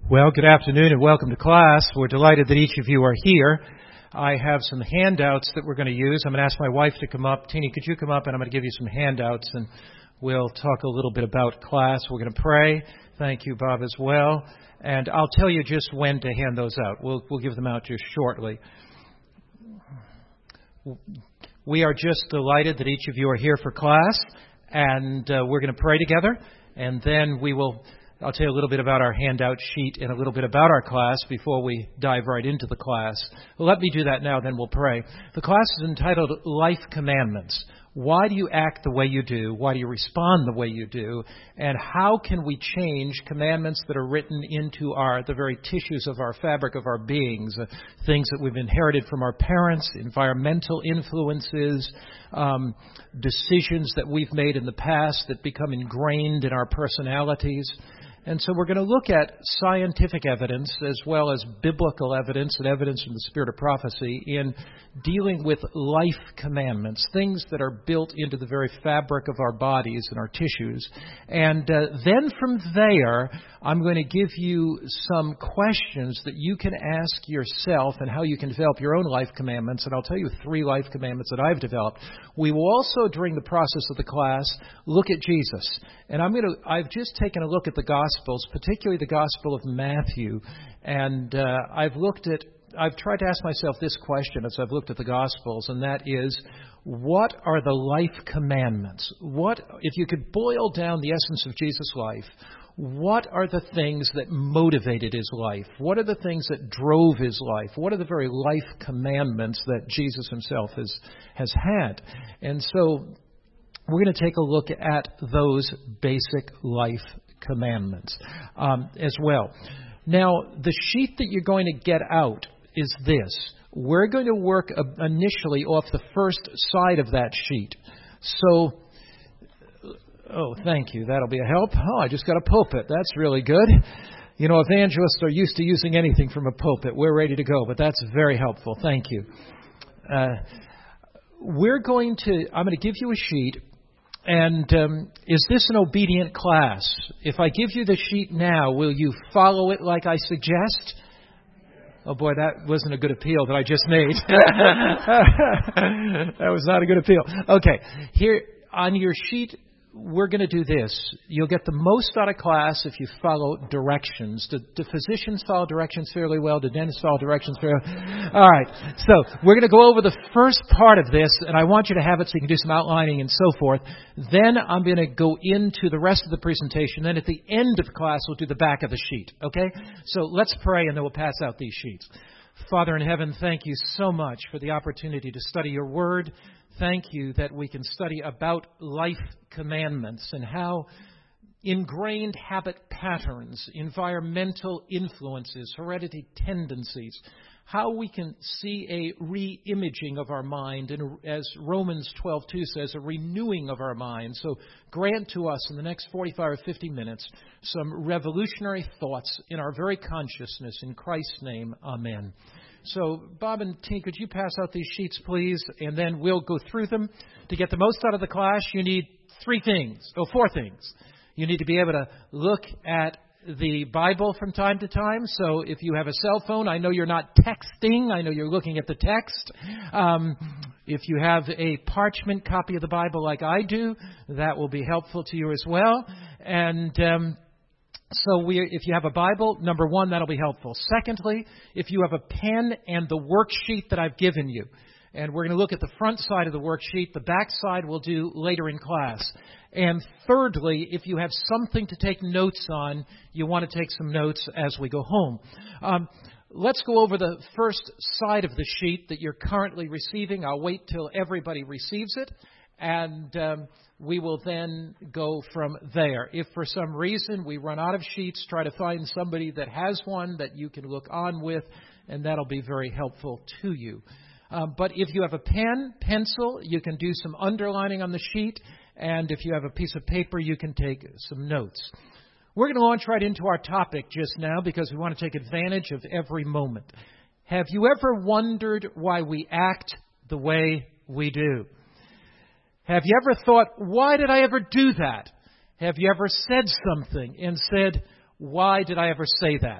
Well, good afternoon and welcome to class. We're delighted that each of you are here. I have some handouts that we're going to use. I'm going to ask my wife to come up. Teeny, could you come up, and I'm going to give you some handouts, and we'll talk a little bit about class. We're going to pray. Thank you, Bob, as well. And I'll tell you just when to hand those out. We'll give them out just shortly. We are just delighted that each of you are here for class, and we're going to pray together, and then I'll tell you a little bit about our handout sheet and a little bit about our class before we dive right into the class. Well, let me do that now, then we'll pray. The class is entitled Life Commandments. Why do you act the way you do? Why do you respond the way you do? And how can we change commandments that are written into the very tissues of our fabric of our beings, things that we've inherited from our parents, environmental influences, decisions that we've made in the past that become ingrained in our personalities. And so we're going to look at scientific evidence as well as biblical evidence and evidence from the spirit of prophecy in dealing with life commandments, things that are built into the very fabric of our bodies and our tissues. And then from there, I'm going to give you some questions that you can ask yourself and how you can develop your own life commandments. And I'll tell you 3 life commandments that I've developed. We will also, during the process of the class, look at Jesus. And I've just taken a look at the Gospels, particularly the Gospel of Matthew, and I've tried to ask myself this question as I've looked at the Gospels, and that is, what are the life commandments? If you could boil down the essence of Jesus' life, what are the things that motivated his life? What are the things that drove his life? What are the very life commandments that Jesus himself has had? And so we're going to take a look at those basic life commandments as well. Now, the sheet that you're going to get out is this. We're going to work initially off the first side of that sheet. So, thank you. That'll be a help. I just got a pulpit. That's really good. You know, evangelists are used to using anything from a pulpit. We're ready to go, but that's very helpful. Thank you. I'm going to give you a sheet. And is this an obedient class? If I give you the sheet now, will you follow it like I suggest? Oh boy, that wasn't a good appeal that I just made. That was not a good appeal. Okay, here on your sheet, we're going to do this. You'll get the most out of class if you follow directions. Do physicians follow directions fairly well? Do dentists follow directions fairly well? All right. So we're going to go over the first part of this, and I want you to have it so you can do some outlining and so forth. Then I'm going to go into the rest of the presentation. Then at the end of the class, we'll do the back of the sheet. Okay? So let's pray, and then we'll pass out these sheets. Father in heaven, thank you so much for the opportunity to study your word. Thank you that we can study about life commandments and how ingrained habit patterns, environmental influences, heredity tendencies, how we can see a re-imaging of our mind, and as Romans 12:2 says, a renewing of our mind. So grant to us in the next 45 or 50 minutes some revolutionary thoughts in our very consciousness. In Christ's name, amen. So, Bob and T, could you pass out these sheets, please? And then we'll go through them. To get the most out of the class, you need 4 things. You need to be able to look at the Bible from time to time. So if you have a cell phone, I know you're not texting. I know you're looking at the text. If you have a parchment copy of the Bible like I do, that will be helpful to you as well. And if you have a Bible, number 1, that'll be helpful. Secondly, if you have a pen and the worksheet that I've given you, and we're going to look at the front side of the worksheet, the back side we'll do later in class. And thirdly, if you have something to take notes on, you want to take some notes as we go home. Let's go over the first side of the sheet that you're currently receiving. I'll wait till everybody receives it, and we will then go from there. If for some reason we run out of sheets, try to find somebody that has one that you can look on with, and that'll be very helpful to you. But if you have a pencil, you can do some underlining on the sheet, and if you have a piece of paper, you can take some notes. We're going to launch right into our topic just now because we want to take advantage of every moment. Have you ever wondered why we act the way we do? Have you ever thought, why did I ever do that? Have you ever said something and said, why did I ever say that?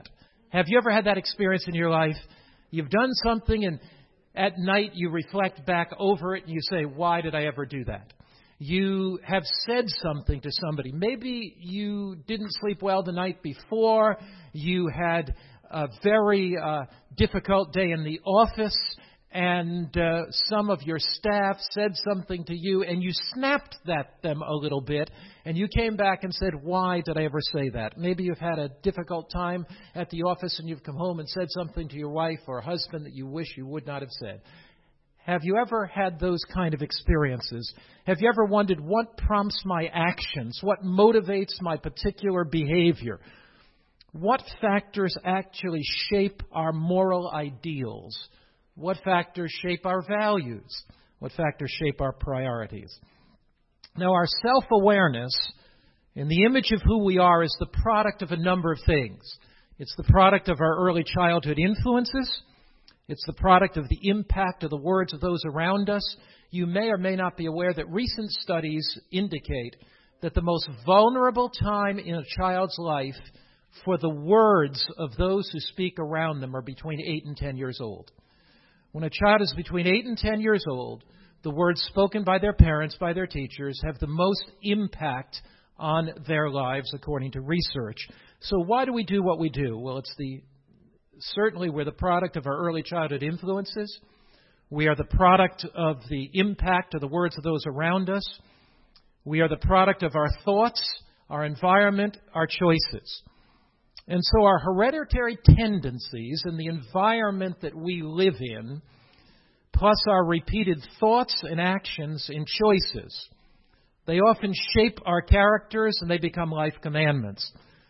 Have you ever had that experience in your life? You've done something and at night you reflect back over it and you say, why did I ever do that? You have said something to somebody. Maybe you didn't sleep well the night before. You had a very difficult day in the office, and some of your staff said something to you, and you snapped at them a little bit, and you came back and said, why did I ever say that? Maybe you've had a difficult time at the office, and you've come home and said something to your wife or husband that you wish you would not have said. Have you ever had those kind of experiences? Have you ever wondered what prompts my actions? What motivates my particular behavior? What factors actually shape our moral ideals? What factors shape our values? What factors shape our priorities? Now, our self-awareness in the image of who we are is the product of a number of things. It's the product of our early childhood influences. It's the product of the impact of the words of those around us. You may or may not be aware that recent studies indicate that the most vulnerable time in a child's life for the words of those who speak around them are between 8 and 10 years old. When a child is between 8 and 10 years old, the words spoken by their parents, by their teachers, have the most impact on their lives, according to research. So why do we do what we do? Well, certainly we're the product of our early childhood influences. We are the product of the impact of the words of those around us. We are the product of our thoughts, our environment, our choices. And so our hereditary tendencies and the environment that we live in, plus our repeated thoughts and actions and choices, they often shape our characters and they become life commandments.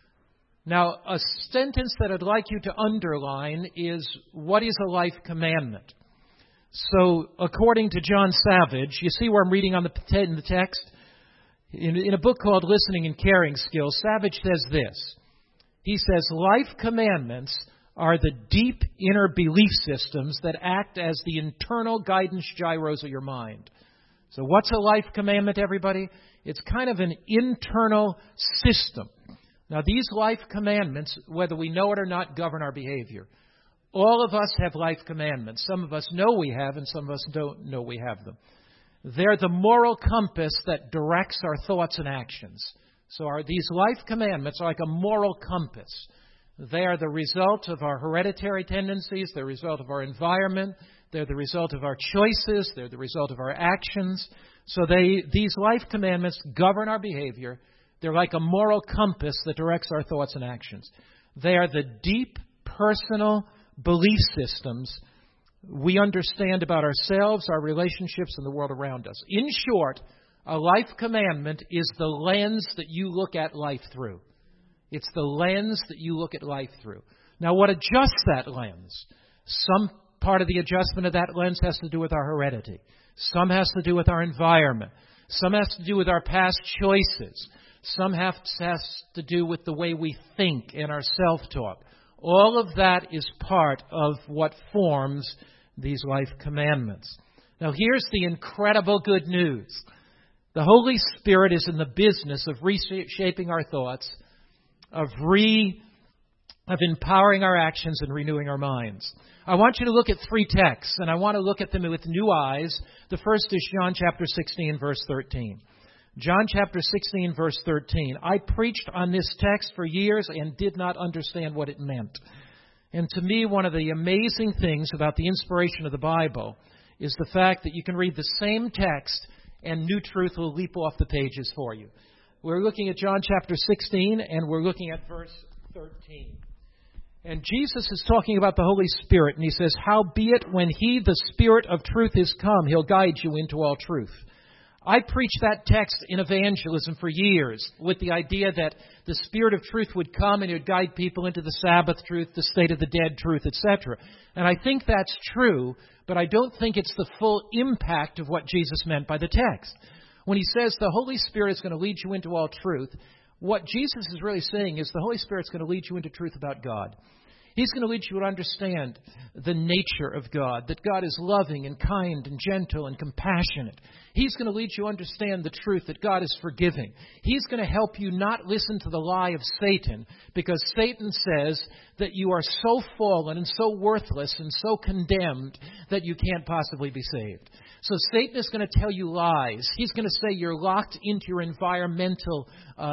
Now, a sentence that I'd like you to underline is, what is a life commandment? So, according to John Savage, you see where I'm reading in the text? In a book called Listening and Caring Skills, Savage says this. He says, life commandments are the deep inner belief systems that act as the internal guidance gyros of your mind. So what's a life commandment, everybody? It's kind of an internal system. Now, these life commandments, whether we know it or not, govern our behavior. All of us have life commandments. Some of us know we have, and some of us don't know we have them. They're the moral compass that directs our thoughts and actions. So these life commandments are like a moral compass. They are the result of our hereditary tendencies. They're the result of our environment. They're the result of our choices. They're the result of our actions. So these life commandments govern our behavior. They're like a moral compass that directs our thoughts and actions. They are the deep personal belief systems we understand about ourselves, our relationships, and the world around us. In short, a life commandment is the lens that you look at life through. It's the lens that you look at life through. Now, what adjusts that lens? Some part of the adjustment of that lens has to do with our heredity. Some has to do with our environment. Some has to do with our past choices. Some has to do with the way we think and our self-talk. All of that is part of what forms these life commandments. Now, here's the incredible good news. The Holy Spirit is in the business of reshaping our thoughts, of empowering our actions and renewing our minds. I want you to look at 3 texts, and I want to look at them with new eyes. The first is John chapter 16, verse 13. John chapter 16, verse 13. I preached on this text for years and did not understand what it meant. And to me, one of the amazing things about the inspiration of the Bible is the fact that you can read the same text and new truth will leap off the pages for you. We're looking at John chapter 16, and we're looking at verse 13. And Jesus is talking about the Holy Spirit, and he says, howbeit when he, the Spirit of truth, is come, he'll guide you into all truth. I preached that text in evangelism for years with the idea that the Spirit of truth would come and it would guide people into the Sabbath truth, the state of the dead truth, etc. And I think that's true, but I don't think it's the full impact of what Jesus meant by the text. When he says the Holy Spirit is going to lead you into all truth, what Jesus is really saying is the Holy Spirit is going to lead you into truth about God. He's going to lead you to understand the nature of God, that God is loving and kind and gentle and compassionate. He's going to lead you to understand the truth that God is forgiving. He's going to help you not listen to the lie of Satan, because Satan says that you are so fallen and so worthless and so condemned that you can't possibly be saved. So Satan is going to tell you lies. He's going to say you're locked into your environmental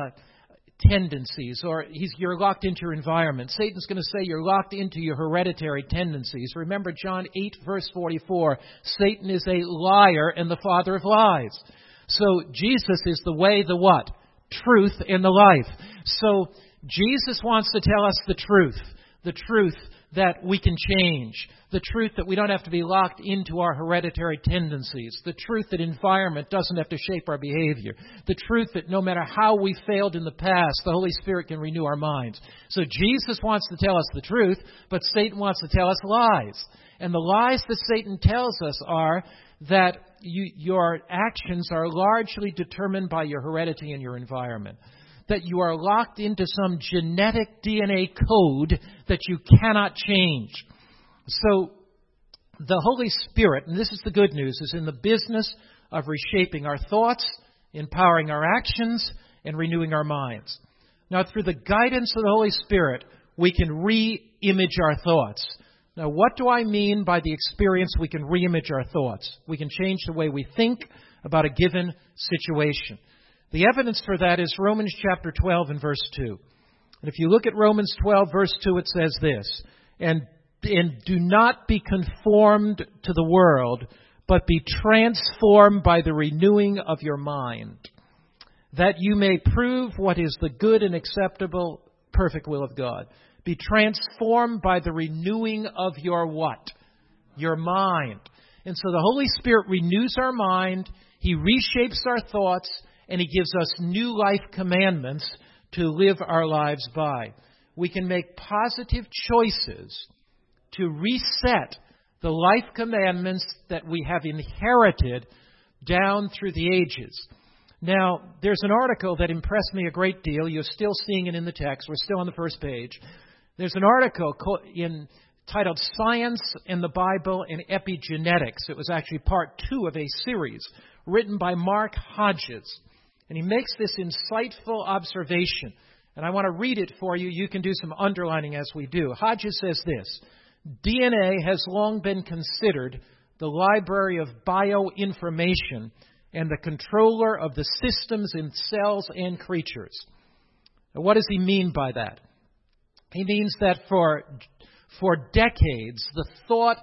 tendencies, or you're locked into your environment. Satan's going to say you're locked into your hereditary tendencies. Remember John 8, verse 44, Satan is a liar and the father of lies. So Jesus is the way, the what? Truth, and the life. So Jesus wants to tell us the truth that we can change, the truth that we don't have to be locked into our hereditary tendencies, the truth that environment doesn't have to shape our behavior, the truth that no matter how we failed in the past, the Holy Spirit can renew our minds. So Jesus wants to tell us the truth, but Satan wants to tell us lies. And the lies that Satan tells us are that your actions are largely determined by your heredity and your environment, that you are locked into some genetic DNA code that you cannot change. So the Holy Spirit, and this is the good news, is in the business of reshaping our thoughts, empowering our actions, and renewing our minds. Now, through the guidance of the Holy Spirit, we can re-image our thoughts. Now, what do I mean by the experience we can re-image our thoughts? We can change the way we think about a given situation. The evidence for that is Romans chapter 12 and verse 2. And if you look at Romans 12, verse 2, it says this, And do not be conformed to the world, but be transformed by the renewing of your mind, that you may prove what is the good and acceptable, perfect will of God. Be transformed by the renewing of your what? Your mind. And so the Holy Spirit renews our mind, He reshapes our thoughts, and He gives us new life commandments to live our lives by. We can make positive choices to reset the life commandments that we have inherited down through the ages. Now, there's an article that impressed me a great deal. You're still seeing it in the text. We're still on the first page. There's an article titled Science in the Bible and Epigenetics. It was actually part 2 of a series written by Mark Hodges. And he makes this insightful observation. And I want to read it for you. You can do some underlining as we do. Hodges says this: DNA has long been considered the library of bioinformation and the controller of the systems in cells and creatures. Now, what does he mean by that? He means that for decades, the thought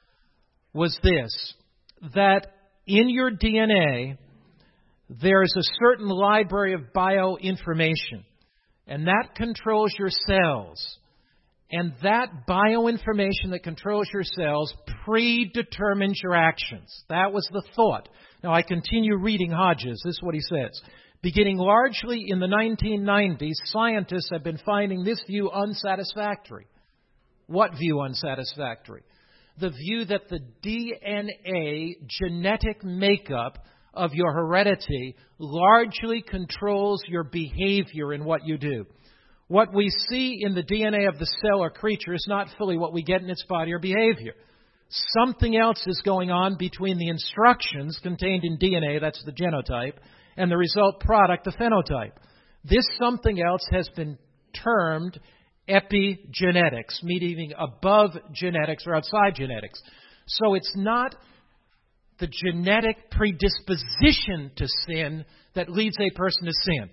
was this, that in your DNA, there is a certain library of bioinformation, and that controls your cells. And that bioinformation that controls your cells predetermines your actions. That was the thought. Now, I continue reading Hodges. This is what he says. Beginning largely in the 1990s, scientists have been finding this view unsatisfactory. What view unsatisfactory? The view that the DNA genetic makeup of your heredity largely controls your behavior in what you do. What we see in the DNA of the cell or creature is not fully what we get in its body or behavior. Something else is going on between the instructions contained in DNA, that's the genotype, and the result product, the phenotype. This something else has been termed epigenetics, meaning above genetics or outside genetics. So it's not the genetic predisposition to sin that leads a person to sin.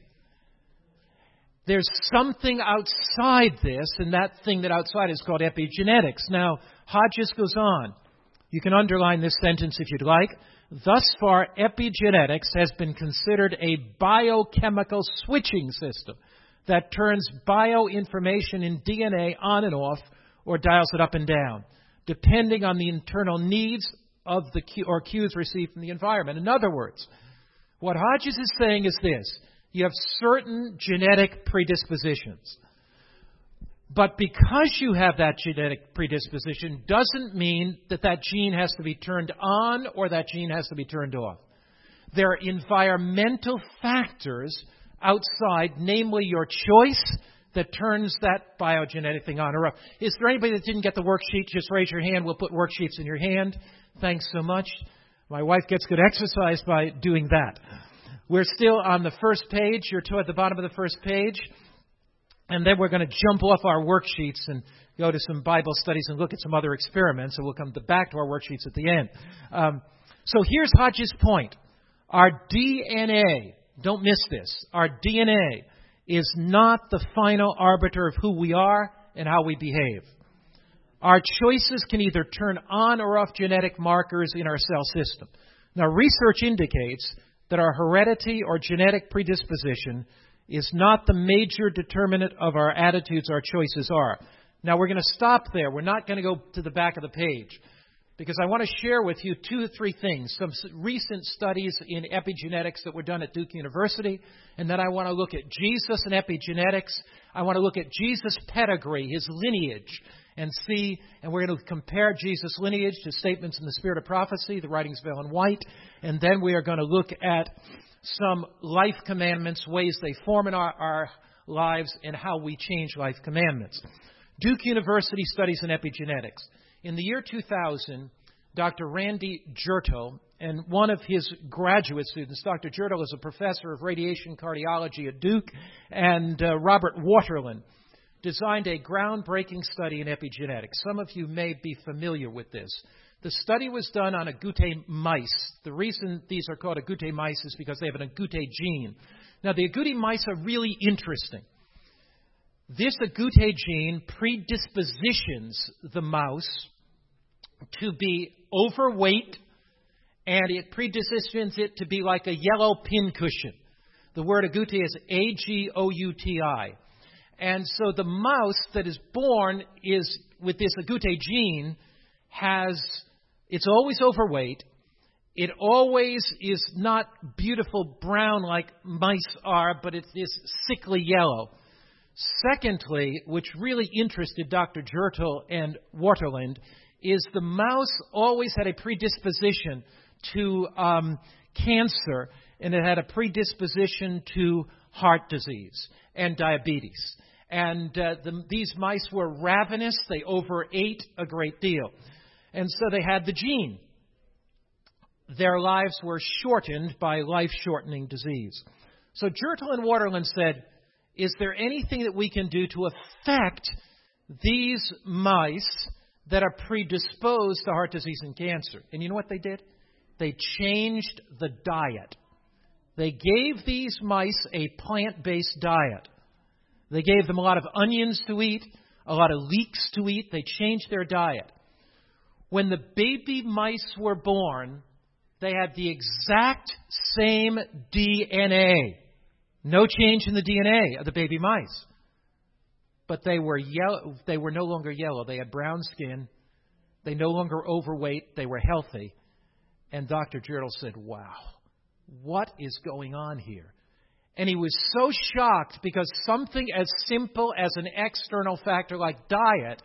There's something outside this, and that thing that outside is called epigenetics. Now, Hodges goes on. You can underline this sentence if you'd like. Thus far, epigenetics has been considered a biochemical switching system that turns bioinformation in DNA on and off or dials it up and down, depending on the internal needs of the cues received from the environment. In other words, what Hodges is saying is this. You have certain genetic predispositions. But because you have that genetic predisposition doesn't mean that that gene has to be turned on or that gene has to be turned off. There are environmental factors outside, namely your choice, that turns that biogenetic thing on or off. Is there anybody that didn't get the worksheet? Just raise your hand. We'll put worksheets in your hand. Thanks so much. My wife gets good exercise by doing that. We're still on the first page. You're at the bottom of the first page. And then we're going to jump off our worksheets and go to some Bible studies and look at some other experiments. And we'll come back to our worksheets at the end. So here's Hodge's point. Our DNA, don't miss this, our DNA is not the final arbiter of who we are and how we behave. Our choices can either turn on or off genetic markers in our cell system. Now, research indicates that our heredity or genetic predisposition is not the major determinant of our attitudes, our choices are. Now, we're going to stop there. We're not going to go to the back of the page because I want to share with you 2 or 3 things, some recent studies in epigenetics that were done at Duke University, and then I want to look at Jesus and epigenetics. I want to look at Jesus' pedigree, his lineage, and we're going to compare Jesus' lineage to statements in the Spirit of Prophecy, the writings of Ellen White, and then we are going to look at some life commandments, ways they form in our lives, and how we change life commandments. Duke University studies in epigenetics. In the year 2000, Dr. Randy Jertel and one of his graduate students, Dr. Jertel is a professor of radiation cardiology at Duke, and Robert Waterland, designed a groundbreaking study in epigenetics. Some of you may be familiar with this. The study was done on agouti mice. The reason these are called agouti mice is because they have an agouti gene. Now, the agouti mice are really interesting. This agouti gene predispositions the mouse to be overweight, and it predispositions it to be like a yellow pincushion. The word agouti is A-G-O-U-T-I. And so the mouse that is born is with this agouti gene it's always overweight. It always is not beautiful brown like mice are, but it is sickly yellow. Secondly, which really interested Dr. Jertel and Waterland, is the mouse always had a predisposition to cancer, and it had a predisposition to heart disease and diabetes. And these mice were ravenous. They overate a great deal. And so they had the gene. Their lives were shortened by life-shortening disease. So Jertel and Waterland said, is there anything that we can do to affect these mice that are predisposed to heart disease and cancer? And you know what they did? They changed the diet. They gave these mice a plant-based diet. They gave them a lot of onions to eat, a lot of leeks to eat. They changed their diet. When the baby mice were born, they had the exact same DNA. No change in the DNA of the baby mice. But they were yellow. They were no longer yellow. They had brown skin. They no longer overweight. They were healthy. And Dr. Jertel said, wow, what is going on here? And he was so shocked because something as simple as an external factor like diet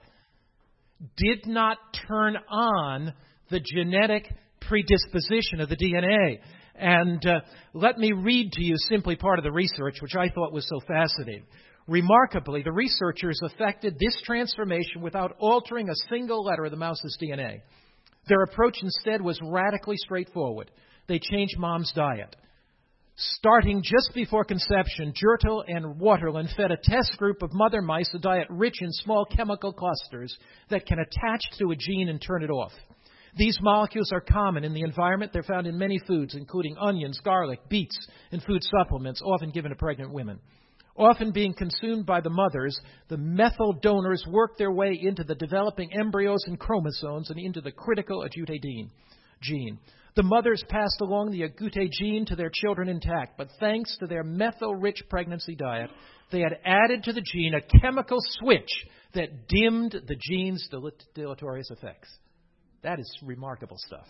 did not turn on the genetic predisposition of the DNA. And let me read to you simply part of the research, which I thought was so fascinating. Remarkably, the researchers effected this transformation without altering a single letter of the mouse's DNA. Their approach instead was radically straightforward. They changed mom's diet. Starting just before conception, Jertel and Waterland fed a test group of mother mice a diet rich in small chemical clusters that can attach to a gene and turn it off. These molecules are common in the environment. They're found in many foods, including onions, garlic, beets, and food supplements, often given to pregnant women. Often being consumed by the mothers, the methyl donors work their way into the developing embryos and chromosomes and into the critical agouti gene. The mothers passed along the agouti gene to their children intact, but thanks to their methyl-rich pregnancy diet, they had added to the gene a chemical switch that dimmed the gene's deleterious effects. That is remarkable stuff.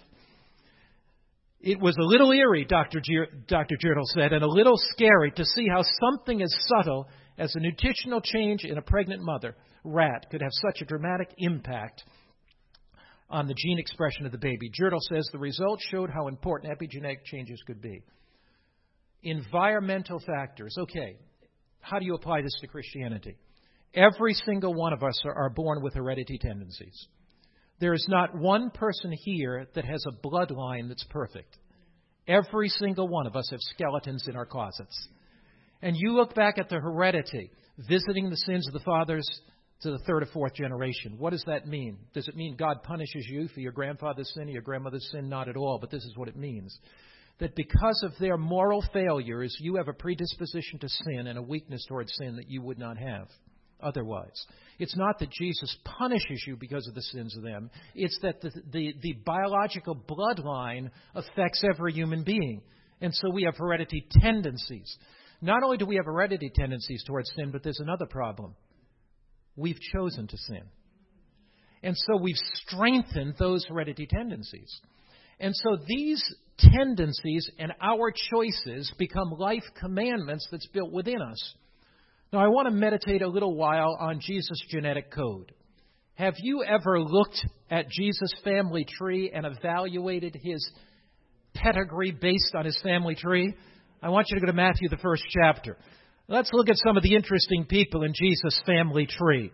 It was a little eerie, Dr. Jertel said, and a little scary to see how something as subtle as a nutritional change in a pregnant mother rat could have such a dramatic impact on the gene expression of the baby. Jertel says the results showed how important epigenetic changes could be. Environmental factors. Okay, how do you apply this to Christianity? Every single one of us are born with heredity tendencies. There is not one person here that has a bloodline that's perfect. Every single one of us have skeletons in our closets. And you look back at the heredity, visiting the sins of the fathers to the third or fourth generation. What does that mean? Does it mean God punishes you for your grandfather's sin or your grandmother's sin? Not at all, but this is what it means. That because of their moral failures, you have a predisposition to sin and a weakness towards sin that you would not have otherwise. It's not that Jesus punishes you because of the sins of them. It's that the biological bloodline affects every human being. And so we have heredity tendencies. Not only do we have heredity tendencies towards sin, but there's another problem. We've chosen to sin. And so we've strengthened those heredity tendencies. And so these tendencies and our choices become life commandments that's built within us. Now, I want to meditate a little while on Jesus' genetic code. Have you ever looked at Jesus' family tree and evaluated his pedigree based on his family tree? I want you to go to Matthew, the first chapter. Let's look at some of the interesting people in Jesus' family tree.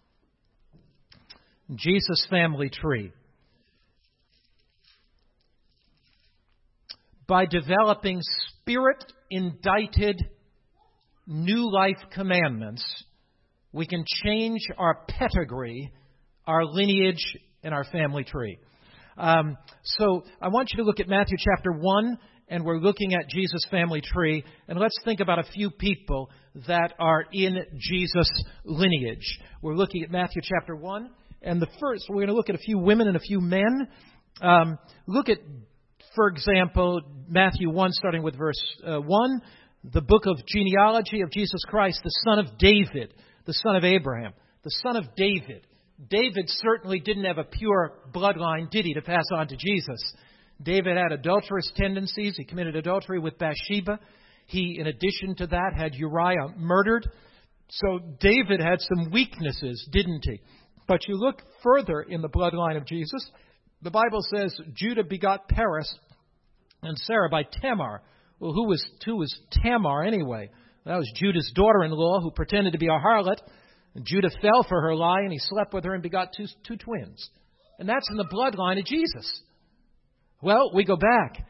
Jesus' family tree. By developing Spirit-indicted new life commandments, we can change our pedigree, our lineage, and our family tree. So I want you to look at Matthew chapter 1, and we're looking at Jesus' family tree. And let's think about a few people that are in Jesus' lineage. We're looking at Matthew chapter 1, and we're going to look at a few women and a few men. Look at, for example, Matthew 1, starting with verse 1. The book of genealogy of Jesus Christ, the son of David, the son of Abraham, the son of David. David certainly didn't have a pure bloodline, did he, to pass on to Jesus? David had adulterous tendencies. He committed adultery with Bathsheba. He, in addition to that, had Uriah murdered. So David had some weaknesses, didn't he? But you look further in the bloodline of Jesus, the Bible says Judah begot Perez and Sarah by Tamar. Well, who was Tamar anyway? That was Judah's daughter-in-law who pretended to be a harlot. And Judah fell for her lie, and he slept with her and begot two twins. And that's in the bloodline of Jesus. Well, we go back.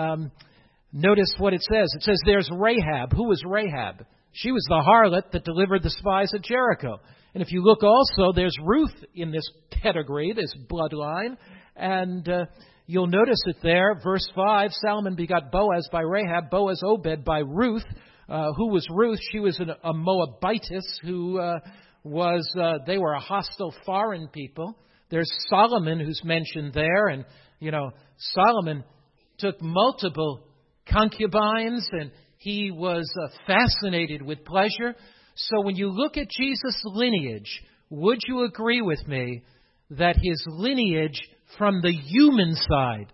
Notice what it says. It says there's Rahab. Who was Rahab? She was the harlot that delivered the spies at Jericho. And if you look also, there's Ruth in this pedigree, this bloodline. And you'll notice it there. Verse 5, Solomon begot Boaz by Rahab, Boaz Obed by Ruth. Who was Ruth? She was a Moabitess who they were a hostile foreign people. There's Solomon who's mentioned there. And, Solomon took multiple concubines and he was fascinated with pleasure. So when you look at Jesus' lineage, would you agree with me that his lineage from the human side,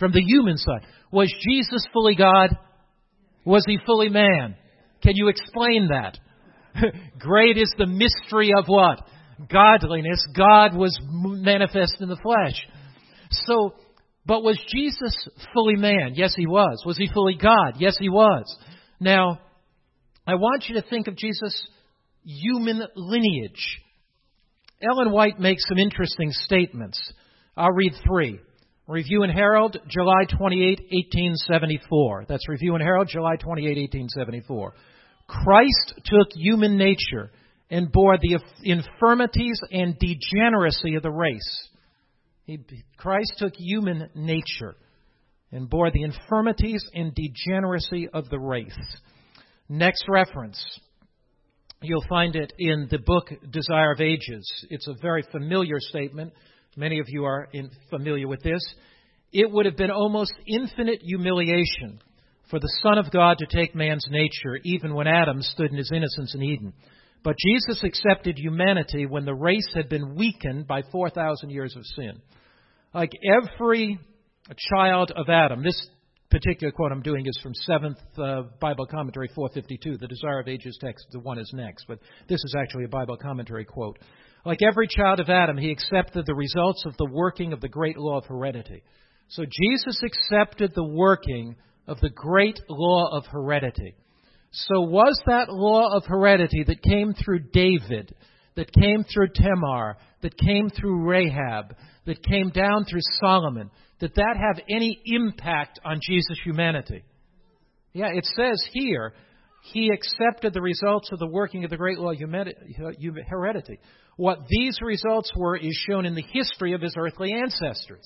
was Jesus fully God? Was he fully man? Can you explain that? Great is the mystery of what? Godliness. God was manifest in the flesh. So, but was Jesus fully man? Yes, he was. Was he fully God? Yes, he was. Now, I want you to think of Jesus' human lineage. Ellen White makes some interesting statements. I'll read 3. Review and Herald, July 28, 1874. That's Review and Herald, July 28, 1874. Christ took human nature and bore the infirmities and degeneracy of the race. Christ took human nature and bore the infirmities and degeneracy of the race. Next reference. You'll find it in the book Desire of Ages. It's a very familiar statement. Many of you are familiar with this. It would have been almost infinite humiliation for the Son of God to take man's nature, even when Adam stood in his innocence in Eden. But Jesus accepted humanity when the race had been weakened by 4,000 years of sin. Like every child of Adam, this particular quote I'm doing is from 7th Bible Commentary 452. The Desire of Ages text, the one is next, but this is actually a Bible commentary quote. Like every child of Adam, he accepted the results of the working of the great law of heredity. So Jesus accepted the working of the great law of heredity. So was that law of heredity that came through David, that came through Tamar, that came through Rahab, that came down through Solomon, did that have any impact on Jesus' humanity? Yeah, it says here, he accepted the results of the working of the great law of heredity. What these results were is shown in the history of his earthly ancestors.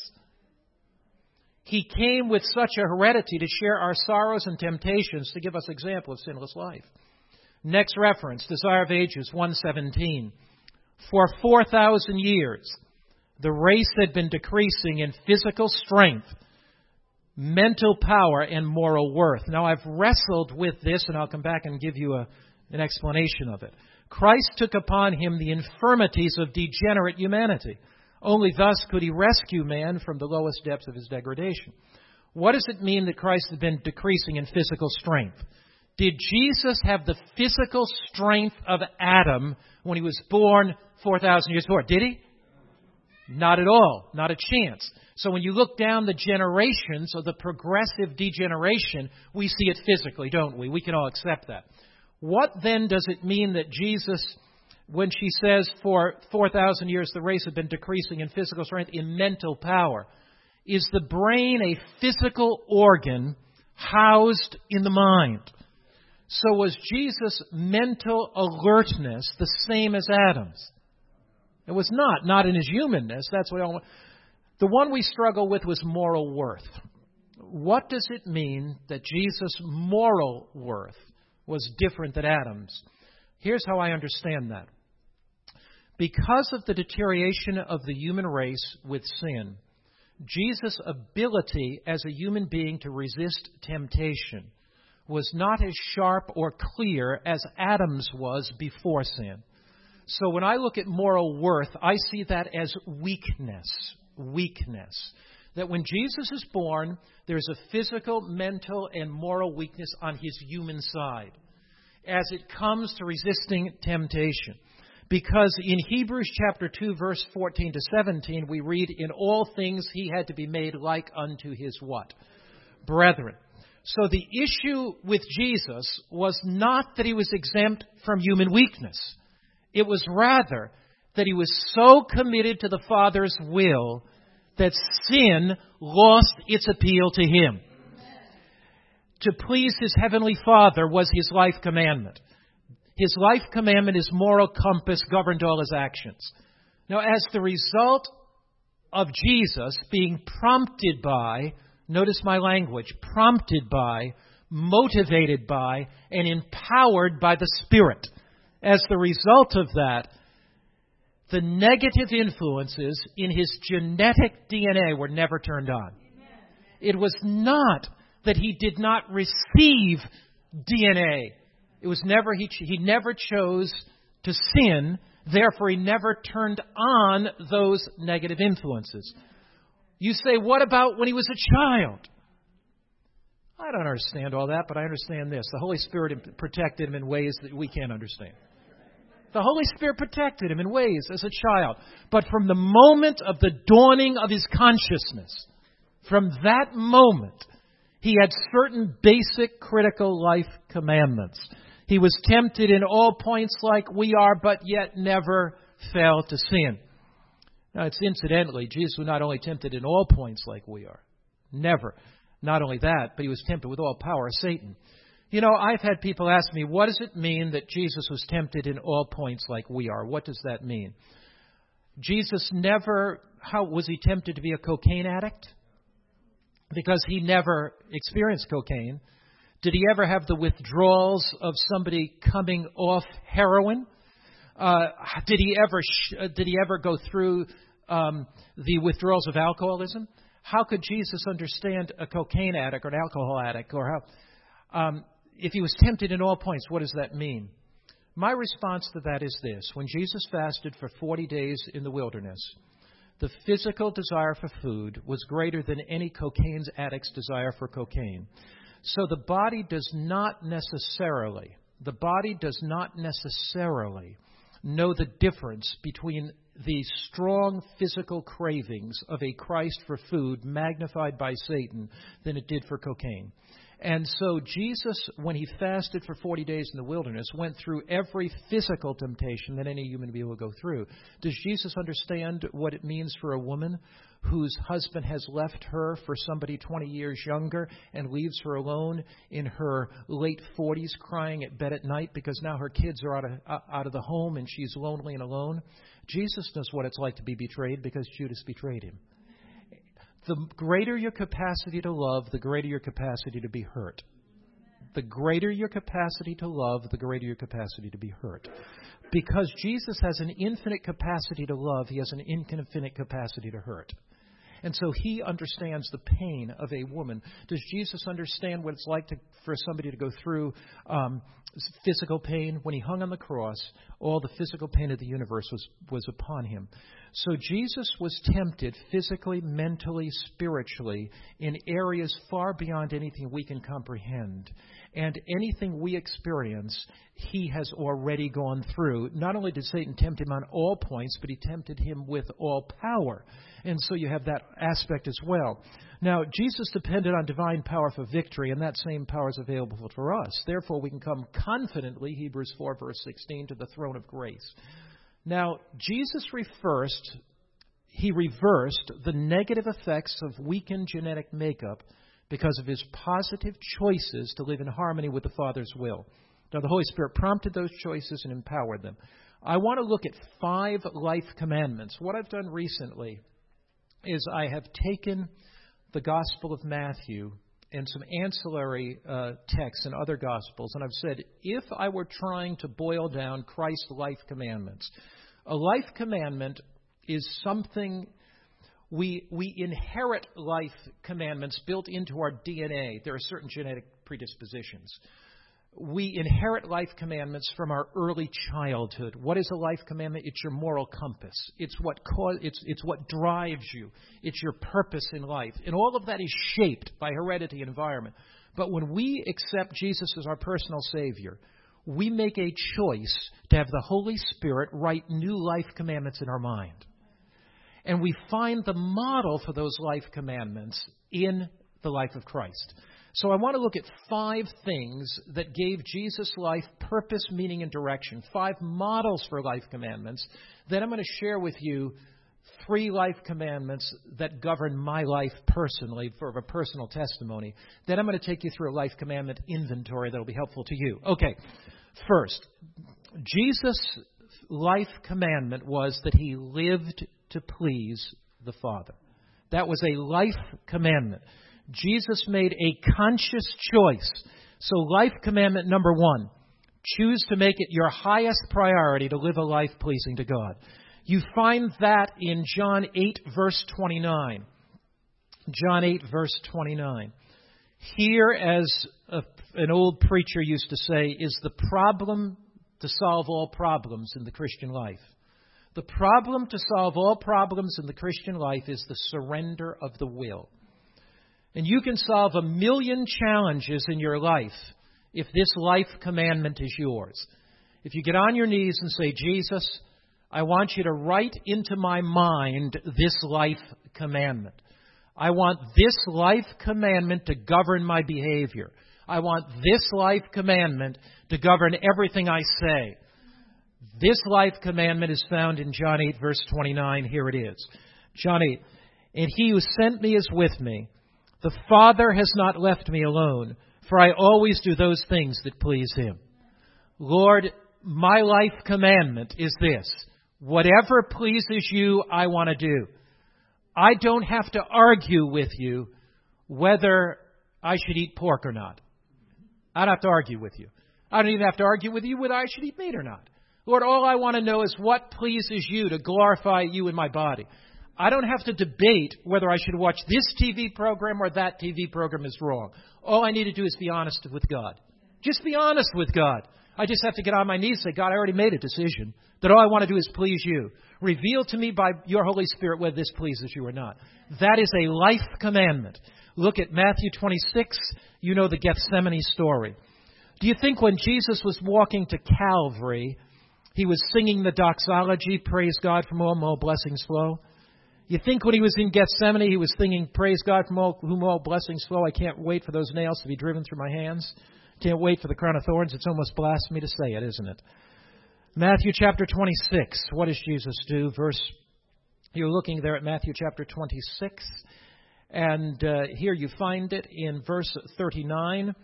He came with such a heredity to share our sorrows and temptations, to give us example of sinless life. Next reference, Desire of Ages 1:17. For 4,000 years, the race had been decreasing in physical strength, mental power, and moral worth. Now, I've wrestled with this, and I'll come back and give you an explanation of it. Christ took upon him the infirmities of degenerate humanity. Only thus could he rescue man from the lowest depths of his degradation. What does it mean that Christ had been decreasing in physical strength? Did Jesus have the physical strength of Adam when he was born 4,000 years before? Did he? Not at all. Not a chance. So when you look down the generations of the progressive degeneration, we see it physically, don't we? We can all accept that. What then does it mean that Jesus, when she says for 4,000 years the race had been decreasing in physical strength, in mental power? Is the brain a physical organ housed in the mind? So was Jesus' mental alertness the same as Adam's? It was not in his humanness. That's what I want. The one we struggle with was moral worth. What does it mean that Jesus' moral worth was different than Adam's? Here's how I understand that. Because of the deterioration of the human race with sin, Jesus' ability as a human being to resist temptation was not as sharp or clear as Adam's was before sin. So when I look at moral worth, I see that as weakness. That when Jesus is born, there's a physical, mental, and moral weakness on his human side as it comes to resisting temptation. Because in Hebrews chapter 2, verse 14 to 17, we read, in all things he had to be made like unto his what? Brethren. So the issue with Jesus was not that he was exempt from human weakness. It was rather that he was so committed to the Father's will that sin lost its appeal to him. To please his heavenly Father was his life commandment. His life commandment, his moral compass, governed all his actions. Now, as the result of Jesus being prompted by, notice my language, prompted by, motivated by, and empowered by the Spirit, as the result of that, the negative influences in his genetic DNA were never turned on. It was not that he did not receive DNA. It was never, he never chose to sin, therefore he never turned on those negative influences. You say, what about when he was a child? I don't understand all that, but I understand this. The Holy Spirit protected him in ways that we can't understand. The Holy Spirit protected him in ways as a child. But from the moment of the dawning of his consciousness, from that moment, he had certain basic critical life commandments. He was tempted in all points like we are, but yet never fell to sin. Now, it's incidentally, Jesus was not only tempted in all points like we are. Never. Not only that, but he was tempted with all power of Satan. You know, I've had people ask me, what does it mean that Jesus was tempted in all points like we are? What does that mean? Jesus never, how was he tempted to be a cocaine addict? Because he never experienced cocaine. Did he ever have the withdrawals of somebody coming off heroin? Did he ever go through the withdrawals of alcoholism? How could Jesus understand a cocaine addict or an alcohol addict? Or how, if he was tempted in all points, what does that mean? My response to that is this. When Jesus fasted for 40 days in the wilderness, the physical desire for food was greater than any cocaine addict's desire for cocaine. So the body does not necessarily know the difference between the strong physical cravings of a Christ for food magnified by Satan than it did for cocaine. And so Jesus, when he fasted for 40 days in the wilderness, went through every physical temptation that any human being will go through. Does Jesus understand what it means for a woman whose husband has left her for somebody 20 years younger and leaves her alone in her late 40s crying at bed at night because now her kids are out of the home and she's lonely and alone? Jesus knows what it's like to be betrayed because Judas betrayed him. The greater your capacity to love, the greater your capacity to be hurt. The greater your capacity to love, the greater your capacity to be hurt. Because Jesus has an infinite capacity to love, he has an infinite capacity to hurt. And so he understands the pain of a woman. Does Jesus understand what it's like for somebody to go through physical pain? When he hung on the cross, all the physical pain of the universe was upon him. So Jesus was tempted physically, mentally, spiritually in areas far beyond anything we can comprehend. And anything we experience, he has already gone through. Not only did Satan tempt him on all points, but he tempted him with all power. And so you have that aspect as well. Now, Jesus depended on divine power for victory, and that same power is available for us. Therefore, we can come confidently, Hebrews 4, verse 16, to the throne of grace. Now, Jesus reversed the negative effects of weakened genetic makeup because of his positive choices to live in harmony with the Father's will. Now, the Holy Spirit prompted those choices and empowered them. I want to look at 5 life commandments. What I've done recently is I have taken the Gospel of Matthew and some ancillary texts in other Gospels, and I've said, if I were trying to boil down Christ's life commandments, a life commandment is something we inherit life commandments built into our DNA. There are certain genetic predispositions. We inherit life commandments from our early childhood. What is a life commandment? It's your moral compass. It's what drives you. It's your purpose in life. And all of that is shaped by heredity and environment. But when we accept Jesus as our personal Savior, we make a choice to have the Holy Spirit write new life commandments in our mind. And we find the model for those life commandments in the life of Christ. So I want to look at 5 things that gave Jesus' life purpose, meaning, and direction. 5 models for life commandments. Then I'm going to share with you 3 life commandments that govern my life personally for a personal testimony. Then I'm going to take you through a life commandment inventory that will be helpful to you. Okay, first, Jesus' life commandment was that he lived to please the Father. That was a life commandment. Jesus made a conscious choice. So life commandment number 1, choose to make it your highest priority to live a life pleasing to God. You find that in John 8, verse 29. John 8, verse 29. Here, as an old preacher used to say, is the problem to solve all problems in the Christian life. The problem to solve all problems in the Christian life is the surrender of the will. And you can solve 1,000,000 challenges in your life if this life commandment is yours. If you get on your knees and say, Jesus, I want you to write into my mind this life commandment. I want this life commandment to govern my behavior. I want this life commandment to govern everything I say. This life commandment is found in John 8, verse 29. Here it is. John 8, and he who sent me is with me. The Father has not left me alone, for I always do those things that please him. Lord, my life commandment is this. Whatever pleases you, I want to do. I don't have to argue with you whether I should eat pork or not. I don't have to argue with you. I don't even have to argue with you whether I should eat meat or not. Lord, all I want to know is what pleases you to glorify you in my body. I don't have to debate whether I should watch this TV program or that TV program is wrong. All I need to do is be honest with God. Just be honest with God. I just have to get on my knees and say, God, I already made a decision that all I want to do is please you. Reveal to me by your Holy Spirit whether this pleases you or not. That is a life commandment. Look at Matthew 26. You know the Gethsemane story. Do you think when Jesus was walking to Calvary, he was singing the doxology, praise God from whom all blessings flow? You think when he was in Gethsemane, he was thinking, praise God from whom all blessings flow. I can't wait for those nails to be driven through my hands. Can't wait for the crown of thorns. It's almost blasphemy to say it, isn't it? Matthew chapter 26. What does Jesus do? You're looking there at Matthew chapter 26. And here you find it in verse 38.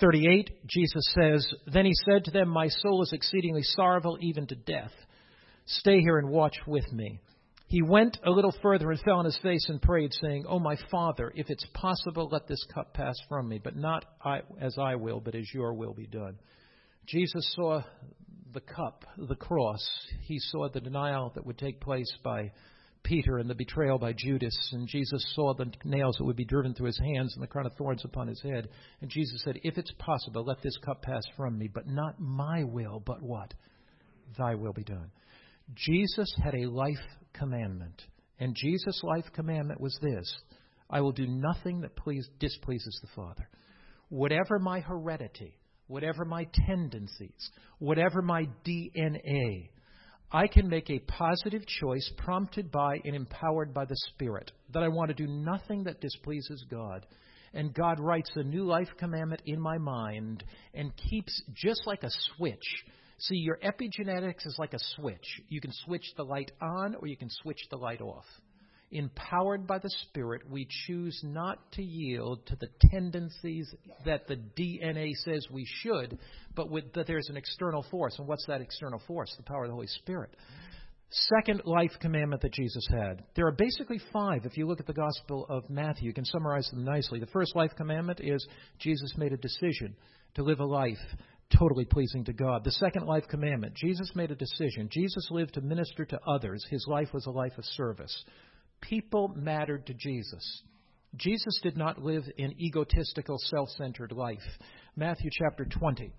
Jesus says, Then he said to them, My soul is exceedingly sorrowful, even to death. Stay here and watch with me. He went a little further and fell on his face and prayed, saying, Oh, my Father, if it's possible, let this cup pass from me, but not as I will, but as your will be done. Jesus saw the cup, the cross. He saw the denial that would take place by Peter and the betrayal by Judas. And Jesus saw the nails that would be driven through his hands and the crown of thorns upon his head. And Jesus said, If it's possible, let this cup pass from me, but not my will, but what? Thy will be done. Jesus had a life commandment. And Jesus' life commandment was this: I will do nothing that displeases the Father. Whatever my heredity, whatever my tendencies, whatever my DNA, I can make a positive choice prompted by and empowered by the Spirit that I want to do nothing that displeases God. And God writes a new life commandment in my mind and keeps, just like a switch. See, your epigenetics is like a switch. You can switch the light on or you can switch the light off. Empowered by the Spirit, we choose not to yield to the tendencies that the DNA says we should, but that there's an external force. And what's that external force? The power of the Holy Spirit. Second life commandment that Jesus had. There are basically 5. If you look at the Gospel of Matthew, you can summarize them nicely. The first life commandment is Jesus made a decision to live a life totally pleasing to God. The second life commandment, Jesus made a decision. Jesus lived to minister to others. His life was a life of service. People mattered to Jesus. Jesus did not live an egotistical, self-centered life. Matthew chapter 20.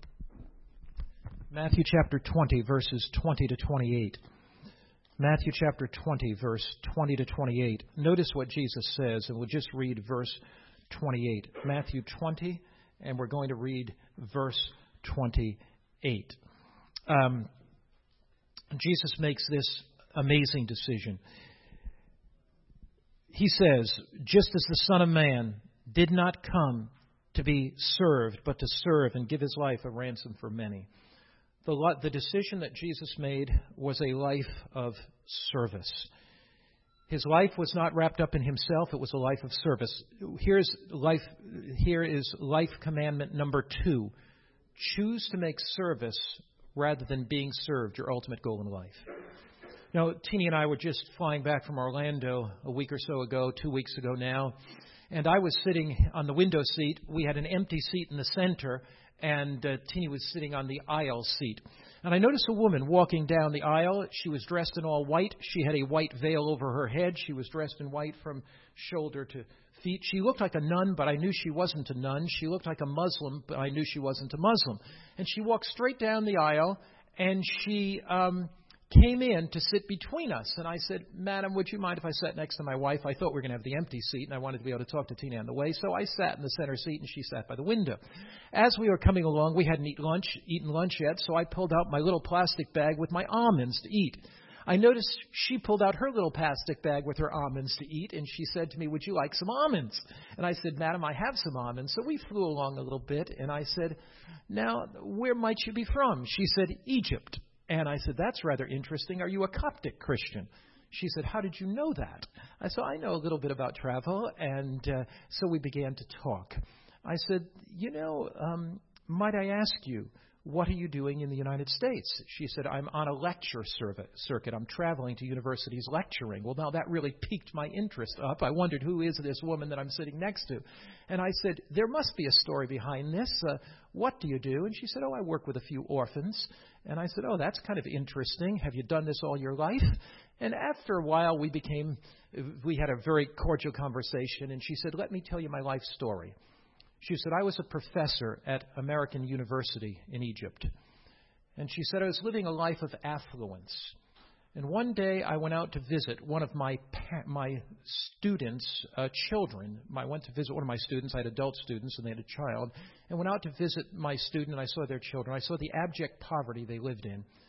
Matthew chapter 20, verses 20 to 28. Matthew chapter 20, verse 20 to 28. Notice what Jesus says, and we'll just read verse 28. Matthew 20, and we're going to read verse 28. Jesus makes this amazing decision. He says, just as the Son of Man did not come to be served, but to serve and give his life a ransom for many. The decision that Jesus made was a life of service. His life was not wrapped up in himself. It was a life of service. Here is life commandment number 2. Choose to make service rather than being served your ultimate goal in life. You know, Teenie and I were just flying back from Orlando a week or so ago, 2 weeks ago now, and I was sitting on the window seat. We had an empty seat in the center, and Teenie was sitting on the aisle seat. And I noticed a woman walking down the aisle. She was dressed in all white. She had a white veil over her head. She was dressed in white from shoulder to feet. She looked like a nun, but I knew she wasn't a nun. She looked like a Muslim, but I knew she wasn't a Muslim. And she walked straight down the aisle, and she came in to sit between us. And I said, Madam, would you mind if I sat next to my wife? I thought we were going to have the empty seat, and I wanted to be able to talk to Tina on the way. So I sat in the center seat, and she sat by the window. As we were coming along, we hadn't eaten lunch yet, so I pulled out my little plastic bag with my almonds to eat. I noticed she pulled out her little plastic bag with her almonds to eat, and she said to me, would you like some almonds? And I said, Madam, I have some almonds. So we flew along a little bit, and I said, now, where might you be from? She said, Egypt. And I said, that's rather interesting. Are you a Coptic Christian? She said, how did you know that? I said, I know a little bit about travel, and so we began to talk. I said, might I ask you, what are you doing in the United States? She said, I'm on a lecture circuit. I'm traveling to universities lecturing. Well, now that really piqued my interest up. I wondered, who is this woman that I'm sitting next to? And I said, there must be a story behind this. What do you do? And she said, I work with a few orphans. And I said, that's kind of interesting. Have you done this all your life? And after a while, we had a very cordial conversation. And she said, let me tell you my life story. She said, I was a professor at American University in Egypt. And she said, I was living a life of affluence. And one day I went out to visit one of my students' children. I went to visit one of my students. I had adult students and they had a child. And went out to visit my student and I saw their children. I saw the abject poverty they lived in.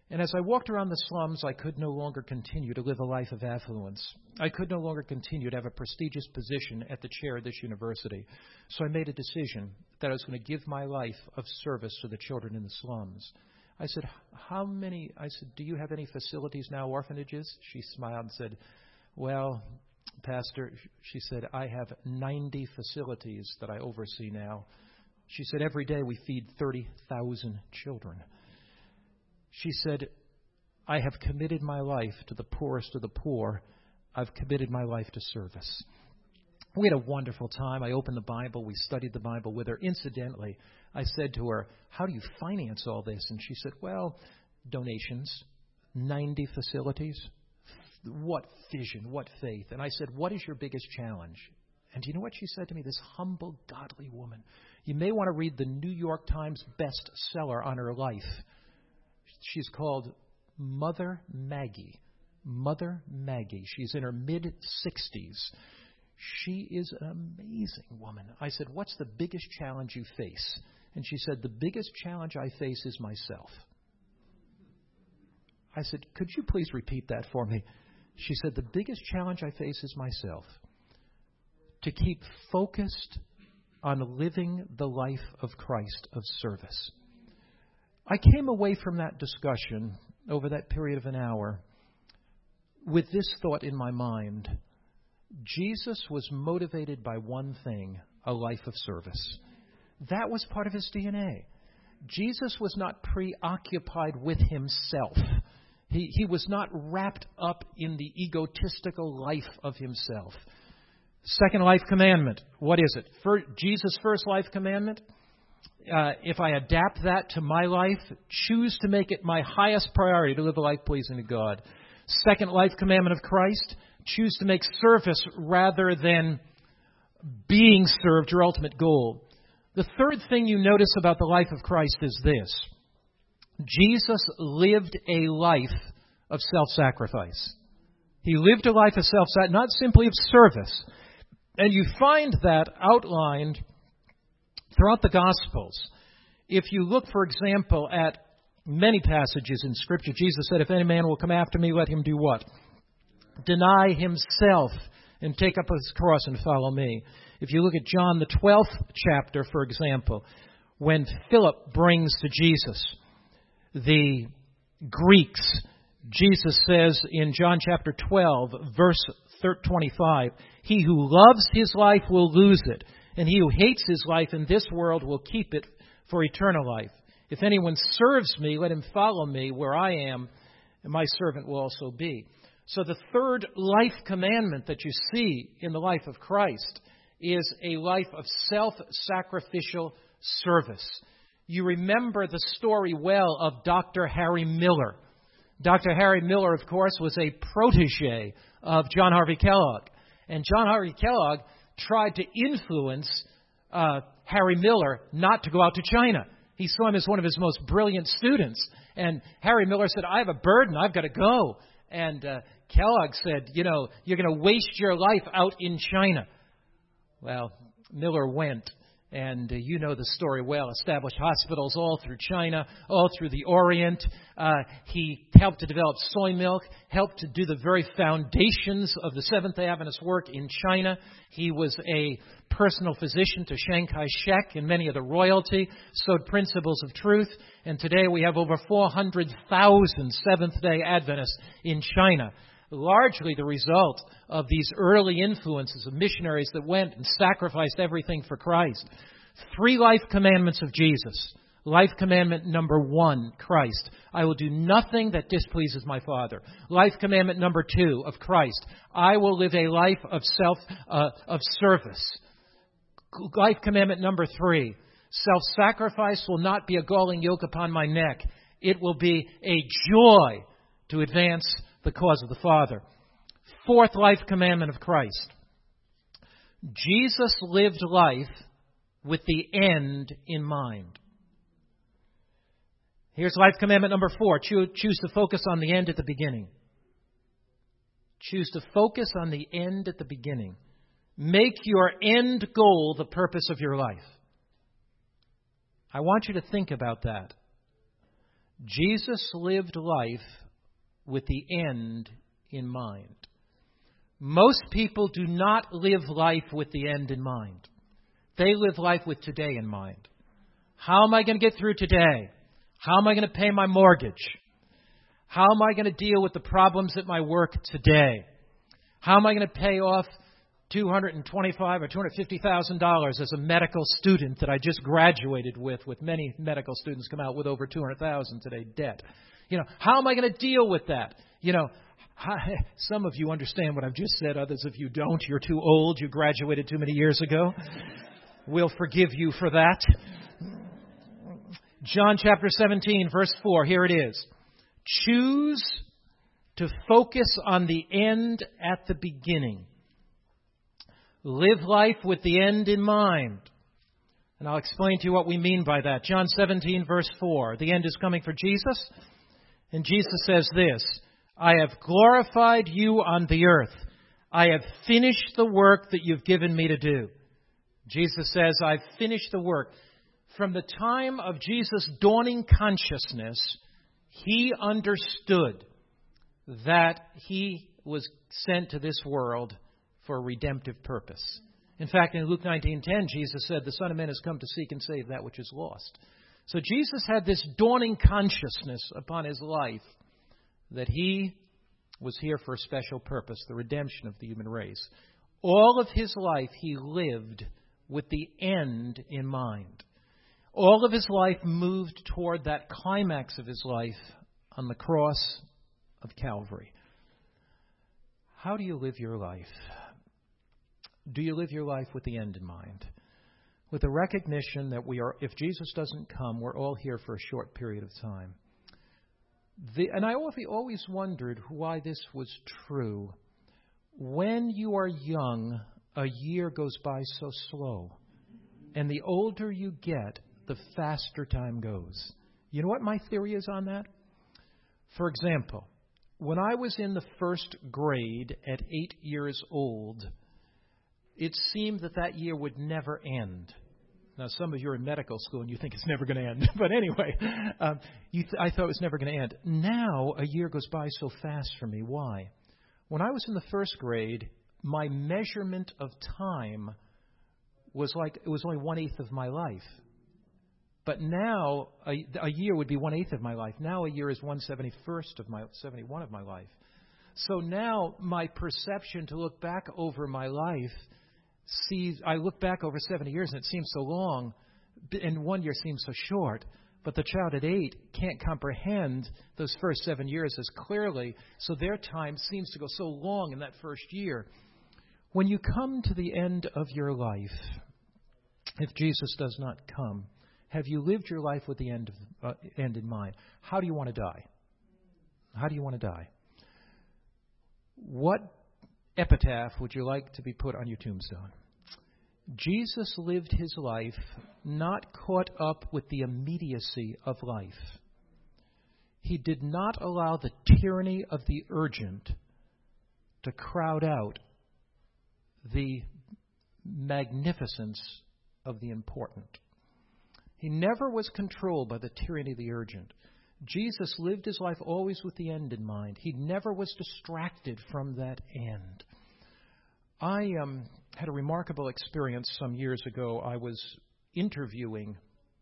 And as I walked around the slums, I could no longer continue to live a life of affluence. I could no longer continue to have a prestigious position at the chair of this university. So I made a decision that I was going to give my life of service to the children in the slums. I said, do you have any facilities now, orphanages? She smiled and said, well, Pastor, she said, I have 90 facilities that I oversee now. She said, every day we feed 30,000 children. She said, I have committed my life to the poorest of the poor. I've committed my life to service. We had a wonderful time. I opened the Bible. We studied the Bible with her. Incidentally, I said to her, how do you finance all this? And she said, well, donations, 90 facilities. What vision, what faith. And I said, what is your biggest challenge? And do you know what she said to me? This humble, godly woman. You may want to read the New York Times bestseller on her life. She's called Mother Maggie. Mother Maggie. She's in her mid-60s. She is an amazing woman. I said, what's the biggest challenge you face? And she said, the biggest challenge I face is myself. I said, could you please repeat that for me? She said, the biggest challenge I face is myself. To keep focused on living the life of Christ of service. I came away from that discussion over that period of an hour with this thought in my mind. Jesus was motivated by one thing, a life of service. That was part of his DNA. Jesus was not preoccupied with himself. He was not wrapped up in the egotistical life of himself. Second life commandment. What is it? Jesus' first life commandment. If I adapt that to my life, choose to make it my highest priority to live a life pleasing to God. Second life commandment of Christ, choose to make service rather than being served your ultimate goal. The third thing you notice about the life of Christ is this. Jesus lived a life of self-sacrifice. He lived a life of self-sacrifice, not simply of service. And you find that outlined throughout the Gospels. If you look, for example, at many passages in Scripture, Jesus said, if any man will come after me, let him do what? Deny himself and take up his cross and follow me. If you look at John, the 12th chapter, for example, when Philip brings to Jesus the Greeks, Jesus says in John chapter 12, verse 25, he who loves his life will lose it, and he who hates his life in this world will keep it for eternal life. If anyone serves me, let him follow me where I am, and my servant will also be. So the third life commandment that you see in the life of Christ is a life of self-sacrificial service. You remember the story well of Dr. Harry Miller. Dr. Harry Miller, of course, was a protege of John Harvey Kellogg. And John Harvey Kellogg tried to influence Harry Miller not to go out to China. He saw him as one of his most brilliant students. And Harry Miller said, I have a burden. I've got to go. And Kellogg said, you're going to waste your life out in China. Well, Miller went. And you know the story well. Established hospitals all through China, all through the Orient. He helped to develop soy milk, helped to do the very foundations of the Seventh-day Adventist work in China. He was a personal physician to Chiang Kai-shek and many of the royalty, sowed principles of truth. And today we have over 400,000 Seventh-day Adventists in China. Largely the result of these early influences of missionaries that went and sacrificed everything for Christ. 3 life commandments of Jesus. Life commandment number 1, Christ. I will do nothing that displeases my Father. Life commandment number 2 of Christ. I will live a life of service. Life commandment number 3. Self-sacrifice will not be a galling yoke upon my neck. It will be a joy to advance the cause of the Father. 4th life commandment of Christ. Jesus lived life with the end in mind. Here's life commandment number 4. Choose to focus on the end at the beginning. Choose to focus on the end at the beginning. Make your end goal the purpose of your life. I want you to think about that. Jesus lived life with the end in mind. Most people do not live life with the end in mind. They live life with today in mind. How am I going to get through today? How am I going to pay my mortgage? How am I going to deal with the problems at my work today? How am I going to pay off $225,000 or $250,000 as a medical student that I just graduated with many medical students come out with over $200,000 today debt? How am I going to deal with that? Some of you understand what I've just said. Others of you don't. You're too old. You graduated too many years ago. We'll forgive you for that. John chapter 17, verse 4. Here it is. Choose to focus on the end at the beginning. Live life with the end in mind. And I'll explain to you what we mean by that. John 17, verse 4. The end is coming for Jesus. And Jesus says this, I have glorified you on the earth. I have finished the work that you've given me to do. Jesus says, I've finished the work. From the time of Jesus' dawning consciousness, he understood that he was sent to this world for a redemptive purpose. In fact, in Luke 19:10, Jesus said, the Son of Man has come to seek and save that which is lost. So Jesus had this dawning consciousness upon his life that he was here for a special purpose, the redemption of the human race. All of his life he lived with the end in mind. All of his life moved toward that climax of his life on the cross of Calvary. How do you live your life? Do you live your life with the end in mind? With the recognition that if Jesus doesn't come, we're all here for a short period of time. And I always wondered why this was true. When you are young, a year goes by so slow. And the older you get, the faster time goes. You know what my theory is on that? For example, when I was in the first grade at 8 years old, it seemed that year would never end. Now, some of you are in medical school and you think it's never going to end. But anyway, I thought it was never going to end. Now, a year goes by so fast for me. Why? When I was in the first grade, my measurement of time was it was only 1/8 of my life. But now, a year would be 1/8 of my life. Now, a year is 1/71 of my life. So now, my perception to look back over my life I look back over 70 years and it seems so long, and 1 year seems so short. But the child at 8 can't comprehend those first 7 years as clearly, so their time seems to go so long in that first year. When you come to the end of your life, if Jesus does not come, have you lived your life with the end in mind? How do you want to die? How do you want to die? What epitaph would you like to be put on your tombstone? Jesus lived his life not caught up with the immediacy of life. He did not allow the tyranny of the urgent to crowd out the magnificence of the important. He never was controlled by the tyranny of the urgent. Jesus lived his life always with the end in mind. He never was distracted from that end. I had a remarkable experience some years ago. I was interviewing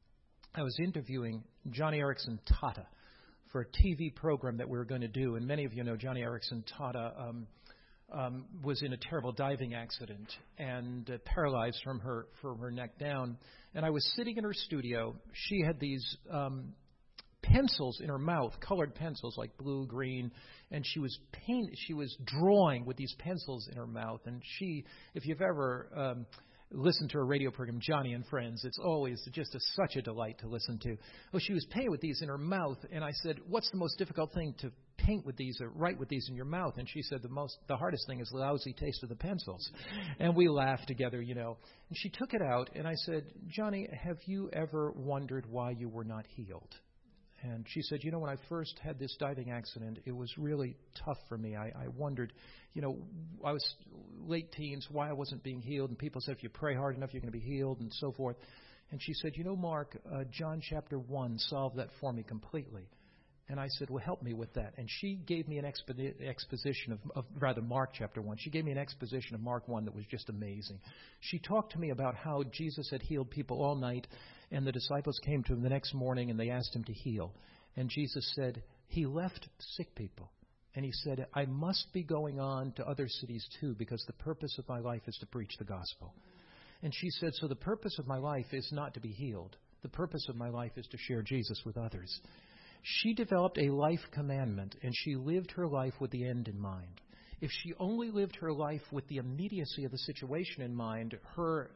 Johnny Erickson Tata for a TV program that we were going to do. And many of you know Johnny Erickson Tata was in a terrible diving accident and paralyzed from her neck down. And I was sitting in her studio. She had these pencils in her mouth, colored pencils like blue, green, and she was drawing with these pencils in her mouth. And if you've ever listened to a radio program, Johnny and Friends, it's always just such a delight to listen to. Well, she was painting with these in her mouth, and I said, "What's the most difficult thing to paint with these or write with these in your mouth?" And she said, the hardest thing is the lousy taste of the pencils. And we laughed together, And she took it out, and I said, "Johnny, have you ever wondered why you were not healed?" And she said, when I first had this diving accident, it was really tough for me. I wondered, I was late teens, why I wasn't being healed. And people said, if you pray hard enough, you're going to be healed and so forth. And she said, Mark, John chapter 1 solved that for me completely. And I said, well, help me with that. And she gave me an exposition of Mark chapter 1. She gave me an exposition of Mark 1 that was just amazing. She talked to me about how Jesus had healed people all night, and the disciples came to him the next morning and they asked him to heal. And Jesus said, he left sick people. And he said, I must be going on to other cities too, because the purpose of my life is to preach the gospel. And she said, so the purpose of my life is not to be healed. The purpose of my life is to share Jesus with others. She developed a life commandment, and she lived her life with the end in mind. If she only lived her life with the immediacy of the situation in mind, her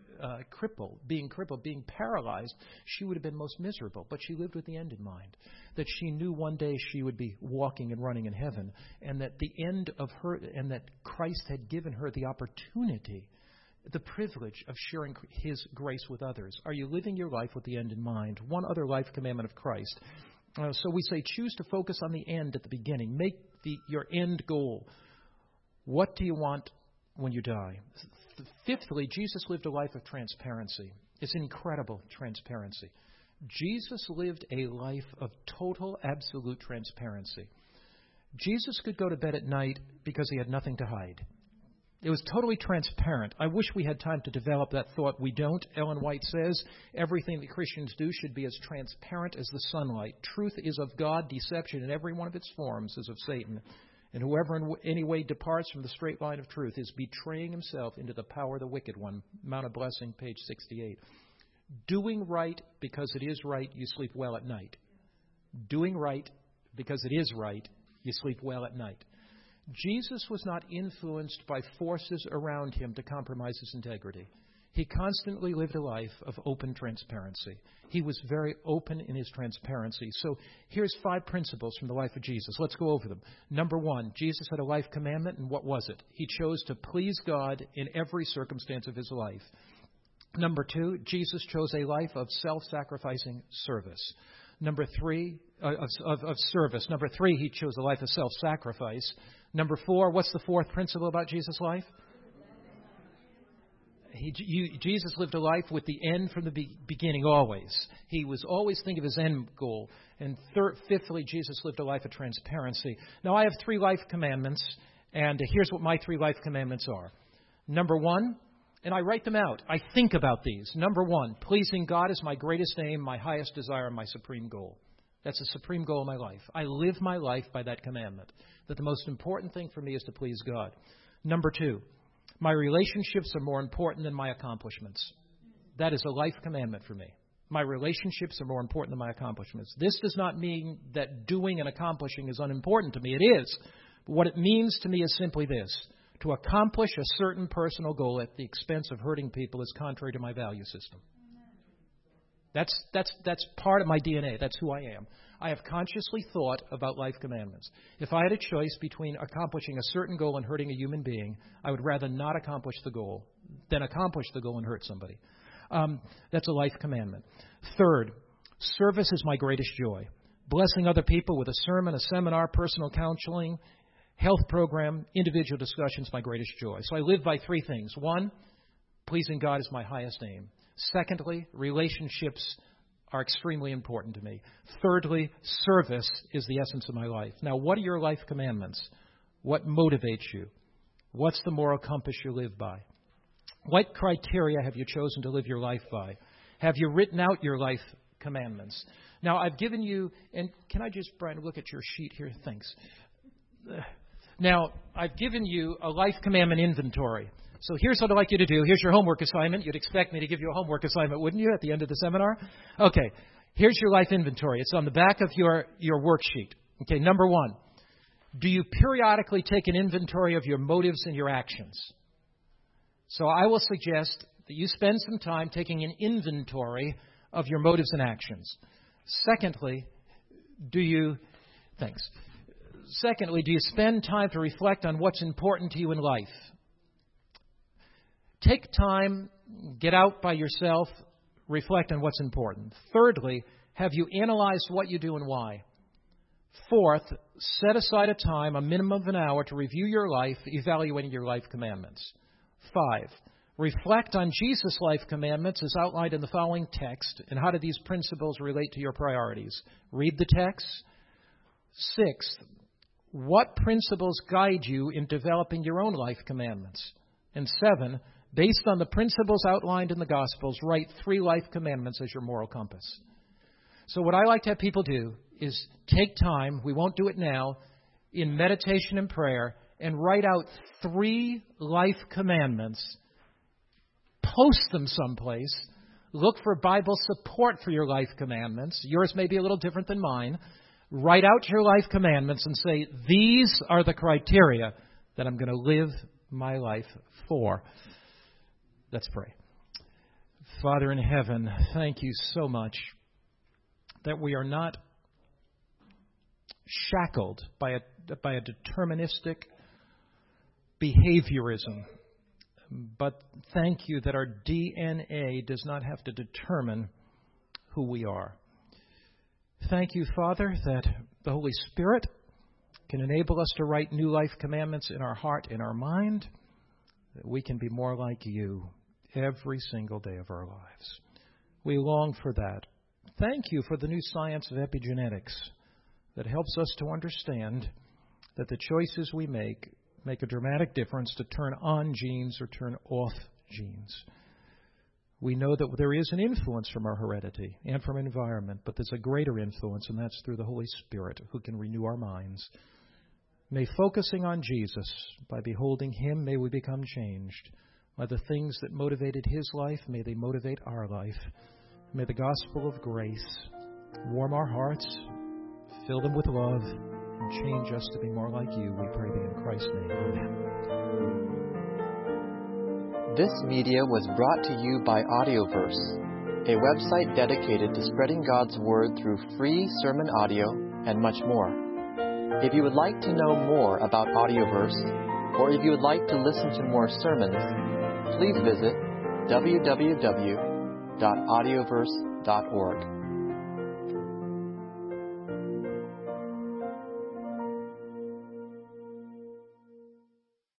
being paralyzed, she would have been most miserable. But she lived with the end in mind, that she knew one day she would be walking and running in heaven, and that the end of her, and that Christ had given her the opportunity, the privilege of sharing His grace with others. Are you living your life with the end in mind? One other life commandment of Christ. So we say, choose to focus on the end at the beginning. Make your end goal. What do you want when you die? Fifthly, Jesus lived a life of transparency. It's incredible transparency. Jesus lived a life of total, absolute transparency. Jesus could go to bed at night because he had nothing to hide. It was totally transparent. I wish we had time to develop that thought. We don't. Ellen White says everything that Christians do should be as transparent as the sunlight. Truth is of God. Deception in every one of its forms is of Satan. And whoever in any way departs from the straight line of truth is betraying himself into the power of the wicked one. Mount of Blessing, page 68. Doing right because it is right, you sleep well at night. Doing right because it is right, you sleep well at night. Jesus was not influenced by forces around him to compromise his integrity. He constantly lived a life of open transparency. He was very open in his transparency. So here's 5 principles from the life of Jesus. Let's go over them. Number 1, Jesus had a life commandment, and what was it? He chose to please God in every circumstance of his life. Number 2, Jesus chose a life of self-sacrificing service. Number 3, of service. Number 3, he chose a life of self-sacrifice. Number 4, what's the 4th principle about Jesus' life? Jesus lived a life with the end from the beginning always. He was always thinking of his end goal. And fifthly, Jesus lived a life of transparency. Now, I have 3 life commandments, and here's what my 3 life commandments are. Number 1, and I write them out. I think about these. Number 1, pleasing God is my greatest aim, my highest desire, and my supreme goal. That's the supreme goal of my life. I live my life by that commandment, that the most important thing for me is to please God. Number 2, my relationships are more important than my accomplishments. That is a life commandment for me. My relationships are more important than my accomplishments. This does not mean that doing and accomplishing is unimportant to me. It is. But what it means to me is simply this. To accomplish a certain personal goal at the expense of hurting people is contrary to my value system. That's part of my DNA. That's who I am. I have consciously thought about life commandments. If I had a choice between accomplishing a certain goal and hurting a human being, I would rather not accomplish the goal than accomplish the goal and hurt somebody. That's a life commandment. Third, service is my greatest joy. Blessing other people with a sermon, a seminar, personal counseling, health program, individual discussions, my greatest joy. So I live by 3 things. 1, pleasing God is my highest aim. Secondly, relationships are extremely important to me. Thirdly, service is the essence of my life. Now, what are your life commandments? What motivates you? What's the moral compass you live by? What criteria have you chosen to live your life by? Have you written out your life commandments? Now, I've given you, and can I just, Brian, look at your sheet here? Thanks. Now, I've given you a life commandment inventory. So here's what I'd like you to do. Here's your homework assignment. You'd expect me to give you a homework assignment, wouldn't you, at the end of the seminar? Okay. Here's your life inventory. It's on the back of your worksheet. Okay, number 1. Do you periodically take an inventory of your motives and your actions? So I will suggest that you spend some time taking an inventory of your motives and actions. Secondly, do you spend time to reflect on what's important to you in life? Take time, get out by yourself, reflect on what's important. Thirdly, have you analyzed what you do and why? Fourth, set aside a time, a minimum of an hour, to review your life, evaluating your life commandments. 5, reflect on Jesus' life commandments as outlined in the following text, and how do these principles relate to your priorities? Read the text, Sixth, what principles guide you in developing your own life commandments? And 7, based on the principles outlined in the Gospels, write 3 life commandments as your moral compass. So what I like to have people do is take time, we won't do it now, in meditation and prayer, and write out 3 life commandments, post them someplace, look for Bible support for your life commandments. Yours may be a little different than mine. Write out your life commandments and say, these are the criteria that I'm going to live my life for. Let's pray. Father in heaven, thank you so much that we are not shackled by a deterministic behaviorism, but thank you that our DNA does not have to determine who we are. Thank you, Father, that the Holy Spirit can enable us to write new life commandments in our heart, in our mind, that we can be more like you every single day of our lives. We long for that. Thank you for the new science of epigenetics that helps us to understand that the choices we make a dramatic difference to turn on genes or turn off genes. We know that there is an influence from our heredity and from environment, but there's a greater influence, and that's through the Holy Spirit who can renew our minds. May focusing on Jesus, by beholding Him, may we become changed. By the things that motivated His life, may they motivate our life. May the gospel of grace warm our hearts, fill them with love, and change us to be more like you. We pray thee in Christ's name. Amen. This media was brought to you by Audioverse, a website dedicated to spreading God's Word through free sermon audio and much more. If you would like to know more about Audioverse, or if you would like to listen to more sermons, please visit www.audioverse.org.